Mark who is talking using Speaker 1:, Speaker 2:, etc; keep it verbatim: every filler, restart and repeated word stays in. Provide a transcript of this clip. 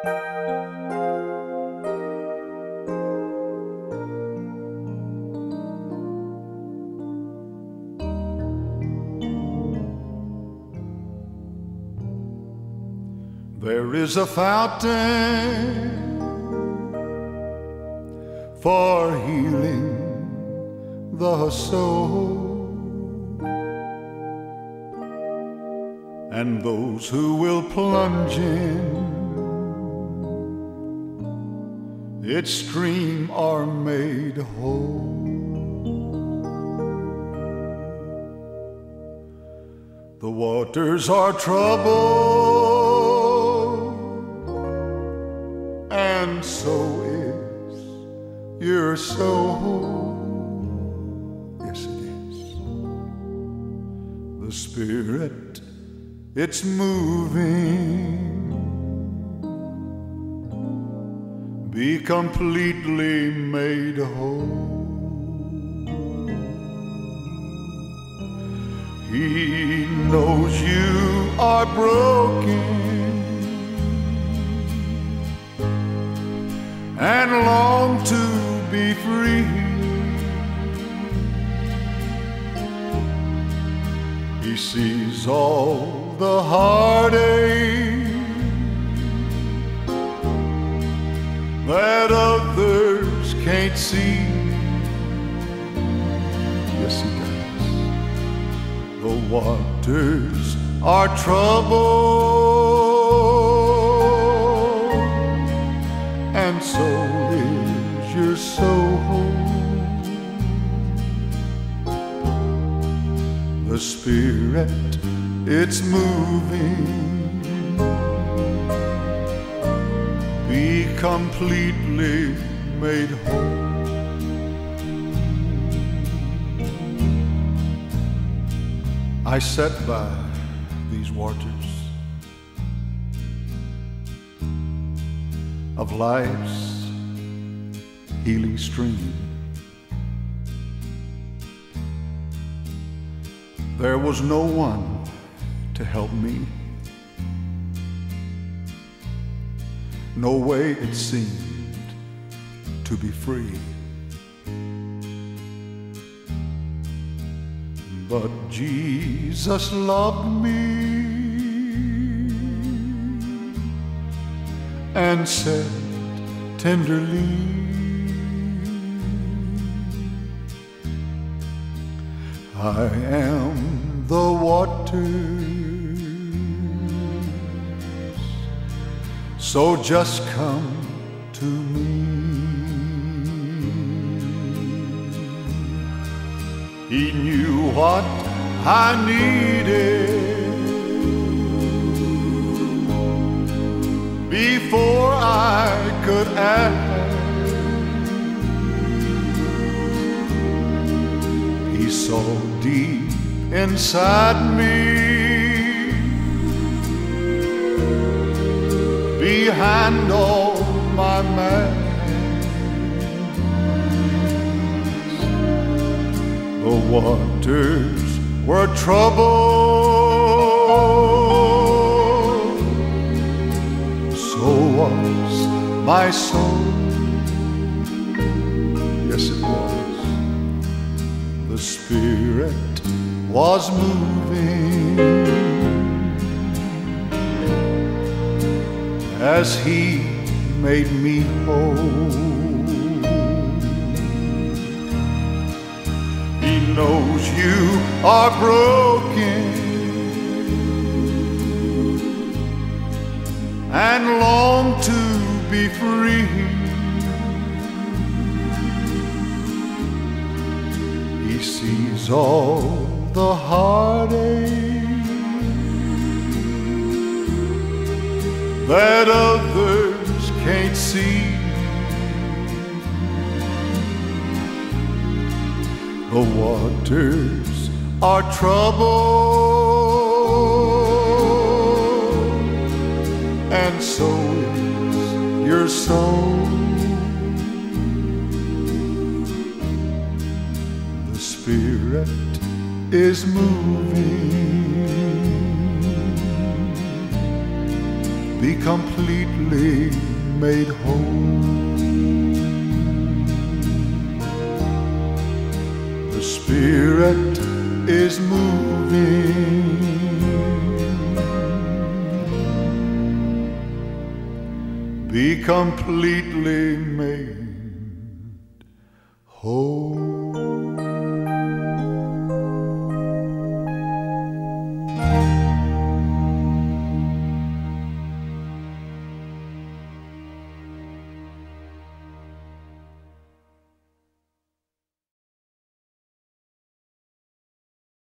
Speaker 1: There is a fountain for healing the soul, and those who will plunge in its stream are made whole. The waters are troubled, and so is your soul. Yes, it is. The Spirit, it's moving. Be completely made whole. He knows you are broken and long to be free. He sees all the heartache that others can't see. Yes, he does. The waters are troubled, and so is your soul. The Spirit, it's moving. Be completely made whole. I sat by these waters of life's healing stream. There was no one to help me. No way it seemed to be free. But Jesus loved me and said tenderly, I am the waters, so just come to me. He knew what I needed before I could ask. He saw deep inside me, behind all my masks. The waters were troubled, so was my soul. Yes, it was. The Spirit was moving as He made me whole. He knows you are broken and long to be free. He sees all the heartache that others can't see. The waters are troubled, and so is your soul. The Spirit is moving. be completely made whole. The Spirit is moving. Be completely made whole.